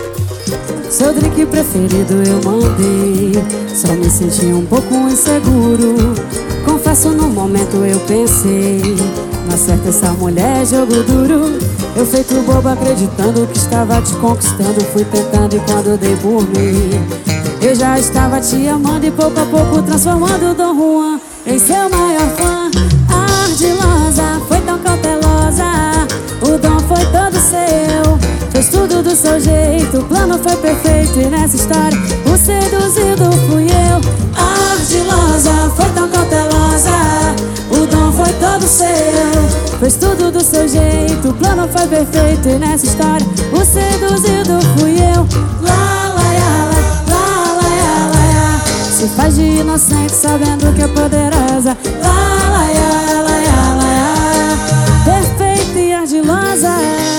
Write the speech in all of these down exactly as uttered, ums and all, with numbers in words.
Seu drink preferido eu mandei, só me senti um pouco inseguro. Confesso, no momento eu pensei, não acerta essa mulher, jogo duro. Eu feito bobo acreditando que estava te conquistando, fui tentando e quando dei por mim, eu já estava te amando e pouco a pouco transformando o Dom Juan em seu maior fã. A ardilosa foi tão cautelosa, o dom foi todo seu, fez tudo do seu jeito, o plano foi perfeito e nessa história o seduzido fui eu. A ardilosa foi tão cautelosa, o dom foi todo seu, fez tudo do seu jeito, o plano foi perfeito e nessa história o seduzido fui eu. Lá, lá, lá, lá, lá, lá, se faz de inocente sabendo que é poderosa. Lá, lá, lá, lá, lá, perfeita e ardilosa.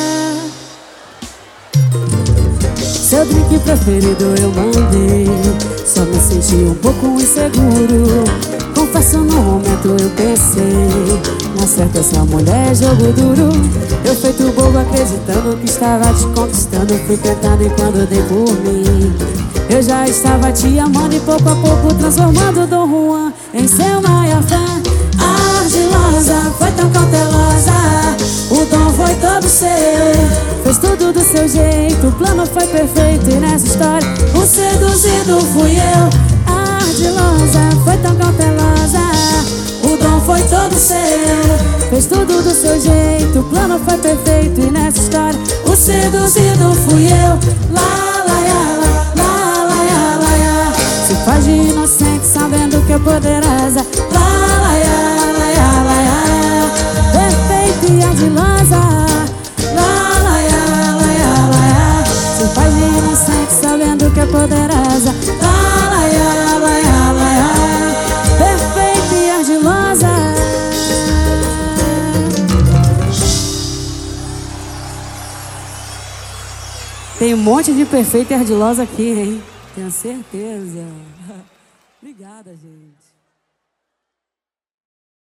Seu drink preferido eu mandei, só me senti um pouco inseguro. Confesso, no momento eu pensei, não acerta essa mulher, jogo duro. Eu feito bobo acreditando que estava te conquistando, fui tentando e quando dei por mim, eu já estava te amando e pouco a pouco transformando o Dom Juan em seu maior fã. A ardilosa foi tão cautelosa, o dom foi todo seu, fez tudo do seu jeito, o plano foi perfeito e nessa história o seduzido fui eu. A ardilosa foi tão cautelosa, o dom foi todo seu, fez tudo do seu jeito, o plano foi perfeito e nessa história o seduzido fui eu. Lá, lá, lá, lá, lá, lá, lá, se faz de inocente sabendo que é poderosa. Lá, lá, lá, lá, lá, lá, perfeita e ardilosa. Lá, lá, lá, lá, lá, se faz de inocente sabendo que é poderosa. Lá, lá, lá, lá, lá, perfeita e ardilosa. Tem um monte de perfeita e ardilosa aqui, hein? Tenho certeza. Obrigada, gente.